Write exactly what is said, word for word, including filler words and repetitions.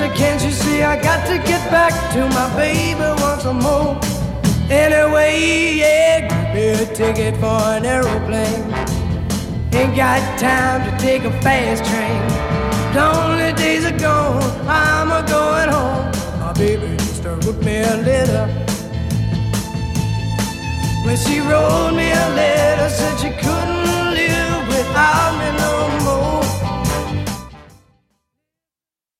sister, can't you see I got to get back to my baby once more? Anyway, yeah, give me a ticket for an aeroplane. Ain't got time to take a fast train. Lonely days are gone, I'm a going home. My baby used to wrote me a letter. When she wrote me a letter, said she could